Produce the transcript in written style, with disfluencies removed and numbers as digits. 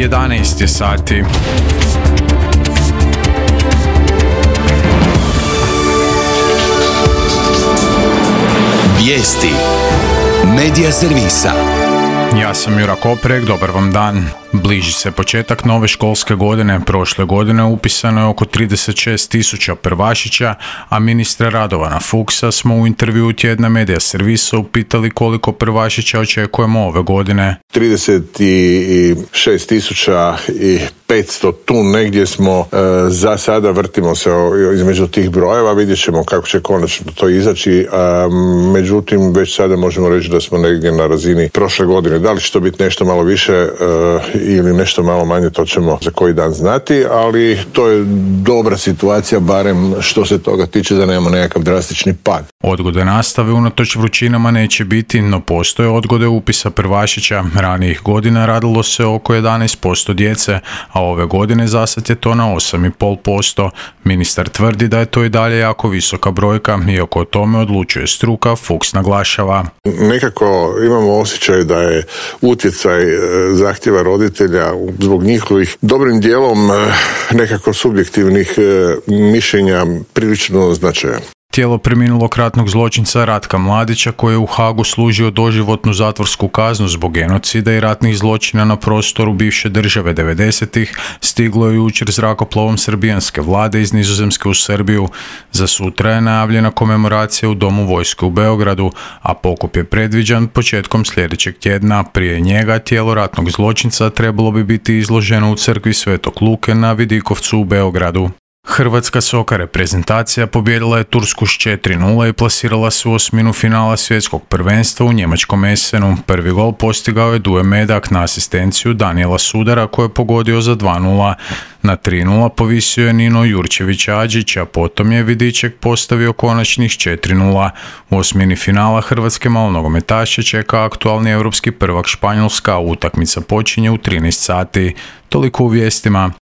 11 je sati. Vijesti Medija servisa. Ja sam Jura Koprek, dobar vam dan. Bliži se početak nove školske godine. Prošle godine upisano je oko 36.000 prvašića, a ministra Radovana Fuchsa smo u intervjuu tjedna Medija servisa upitali koliko prvašića očekujemo ove godine. 36.500, tu negdje smo za sada, vrtimo se između tih brojeva, vidjet ćemo kako će konačno to izaći, međutim već sada možemo reći da smo negdje na razini prošle godine. Da li će to biti nešto malo više ili nešto malo manje, to ćemo za koji dan znati, ali to je dobra situacija, barem što se toga tiče, da nemamo nekakav drastični pad. Odgode nastave unatoč vrućinama neće biti, no postoje odgode upisa prvašića. Ranijih godina radilo se oko 11% djece, a ove godine zasad je to na 8,5%. Ministar tvrdi da je to i dalje jako visoka brojka, iako o tome odlučuje struka, Fuchs naglašava. Nekako imamo osjećaj da je utjecaj zahtjeva roditelja zbog njihovih dobrim dijelom nekako subjektivnih mišljenja prilično značajan. Tijelo preminulog ratnog zločinca Ratka Mladića, koji je u Hagu služio doživotnu zatvorsku kaznu zbog genocida i ratnih zločina na prostoru bivše države 90-ih, stiglo je jučer zrakoplovom srbijanske vlade iz Nizozemske u Srbiju. Za sutra je najavljena komemoracija u Domu vojske u Beogradu, a pokop je predviđen početkom sljedećeg tjedna. Prije njega tijelo ratnog zločinca trebalo bi biti izloženo u crkvi Svetog Luke na Vidikovcu u Beogradu. Hrvatska soka reprezentacija pobijedila je Tursku s 4:0 i plasirala se u osminu finala svjetskog prvenstva u njemačkom Essenu. Prvi gol postigao je Duje Medak na asistenciju Danijela Sudara, koji je pogodio za 2:0. Na 3:0 povisio je Nino Jurčević-Adžić, a potom je Vidiček postavio konačnih 4:0. U osmini finala hrvatske malonogometaše čeka aktualni europski prvak Španjolska, a utakmica počinje u 13 sati. Toliko u vijestima.